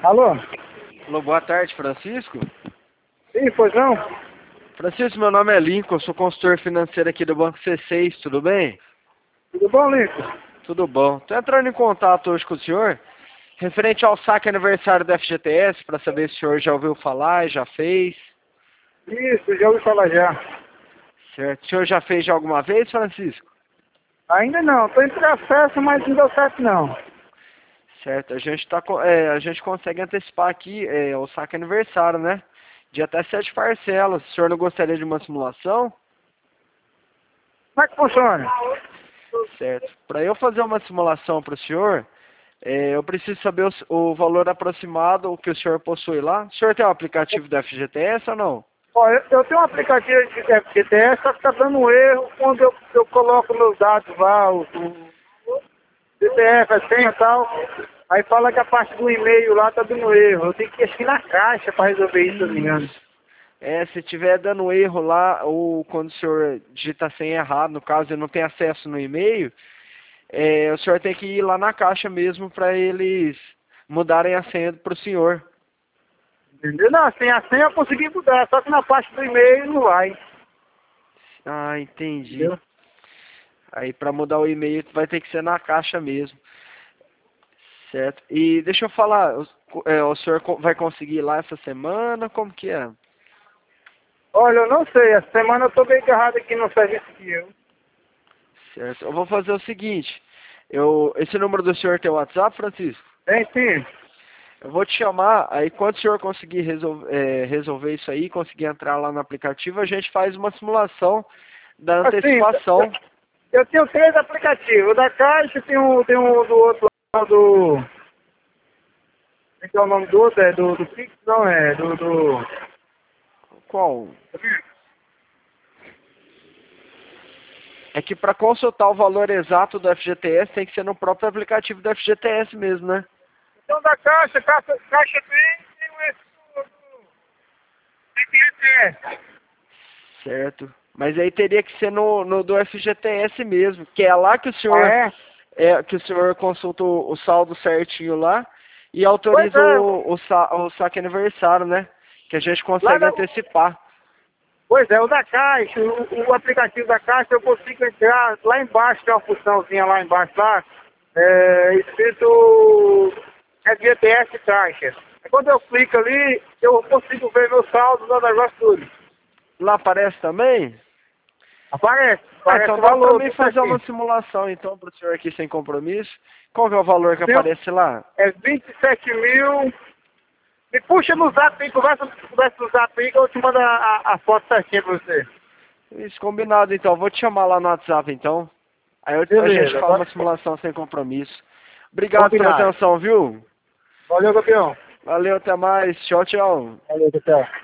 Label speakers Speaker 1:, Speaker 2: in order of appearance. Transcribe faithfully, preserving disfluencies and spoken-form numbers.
Speaker 1: Alô?
Speaker 2: Alô, boa tarde, Francisco.
Speaker 1: Sim, pois não?
Speaker 2: Francisco, meu nome é Lincoln, eu sou consultor financeiro aqui do Banco C seis, tudo bem?
Speaker 1: Tudo bom, Lincoln?
Speaker 2: Tudo bom. Estou entrando em contato hoje com o senhor, referente ao saque aniversário da F G T S, para saber se o senhor já ouviu falar, já fez.
Speaker 1: Isso, já ouvi falar já.
Speaker 2: Certo. O senhor já fez já alguma vez, Francisco?
Speaker 1: Ainda não, estou em processo, mas não deu certo não.
Speaker 2: Certo. A gente, tá, co- é, a gente consegue antecipar aqui é, o saque aniversário, né? De até sete parcelas. O senhor não gostaria de uma simulação?
Speaker 1: Como é que funciona?
Speaker 2: Certo. Para eu fazer uma simulação para o senhor, é, eu preciso saber o, s- o valor aproximado que o senhor possui lá. O senhor tem um aplicativo da F G T S ou não?
Speaker 1: Ó, eu, eu tenho um aplicativo de F G T S, só que tá dando um erro quando eu, eu coloco meus dados lá, o, o C P F, a senha e tal. Aí fala que a parte do e-mail lá tá dando erro. Eu tenho que ir na caixa para resolver isso, se eu não me engano.
Speaker 2: É, se tiver dando erro lá, ou quando o senhor digita a senha errado, no caso, ele não tem acesso no e-mail, é, o senhor tem que ir lá na caixa mesmo para eles mudarem a senha para o senhor.
Speaker 1: Entendeu? Não, assim, a senha eu consegui mudar, só que na parte do e-mail não vai.
Speaker 2: Ah, entendi.
Speaker 1: Entendeu?
Speaker 2: Aí para mudar o e-mail vai ter que ser na caixa mesmo, certo? E deixa eu falar, o, é, o senhor co- vai conseguir ir lá essa semana? Como que é?
Speaker 1: Olha, eu não sei, essa semana eu tô bem agarrado aqui no serviço que eu.
Speaker 2: Certo. Eu vou fazer o seguinte, eu, esse número do senhor tem WhatsApp, Francisco?
Speaker 1: Tem sim.
Speaker 2: Eu vou te chamar, aí quando o senhor conseguir resol é, resolver isso aí, conseguir entrar lá no aplicativo, a gente faz uma simulação da
Speaker 1: Assim, eu,
Speaker 2: antecipação.
Speaker 1: eu tenho três aplicativos. O da Caixa, tem um, tem um do outro lá, do... Como é que é o nome do outro? É do, do Pix? Não, é do... do...
Speaker 2: Qual? É que para consultar o valor exato do F G T S tem que ser no próprio aplicativo do F G T S mesmo, né?
Speaker 1: Então da Caixa, Caixa, Caixa tem, tem o esse do... do F G T S.
Speaker 2: Certo. Mas aí teria que ser no, no do F G T S mesmo, que é lá que o
Speaker 1: Ah,
Speaker 2: senhor
Speaker 1: é?
Speaker 2: é que o senhor consulta o, o saldo certinho lá e
Speaker 1: Pois
Speaker 2: autoriza
Speaker 1: é,
Speaker 2: o, o, sa, o saque aniversário, né? Que a gente
Speaker 1: lá
Speaker 2: consegue
Speaker 1: da...
Speaker 2: antecipar.
Speaker 1: Pois é, o da Caixa, o, o aplicativo da Caixa, eu consigo entrar lá embaixo, tem uma funçãozinha lá embaixo, lá, é, escrito F G T S Caixa. Aí quando eu clico ali, eu consigo ver meu saldo, meu negócio tudo.
Speaker 2: Lá aparece também?
Speaker 1: Aparece,
Speaker 2: Ah,
Speaker 1: aparece
Speaker 2: então
Speaker 1: o
Speaker 2: dá pra
Speaker 1: valor,
Speaker 2: mim
Speaker 1: tudo
Speaker 2: fazer uma
Speaker 1: certinho.
Speaker 2: simulação então pro senhor aqui sem compromisso. Qual que é o valor que
Speaker 1: Tem,
Speaker 2: aparece lá?
Speaker 1: é vinte e sete mil. Me puxa no zap aí, conversa, conversa no zap aí que eu te mando a, a, a foto certinha pra você.
Speaker 2: Isso, combinado então. Vou te chamar lá no WhatsApp então. Aí eu- a gente
Speaker 1: Beleza,
Speaker 2: faz
Speaker 1: agora
Speaker 2: uma simulação sem compromisso. Obrigado pela
Speaker 1: combinado.
Speaker 2: atenção, viu?
Speaker 1: Valeu, campeão.
Speaker 2: Valeu, até mais. Tchau, tchau.
Speaker 1: Valeu, tchau.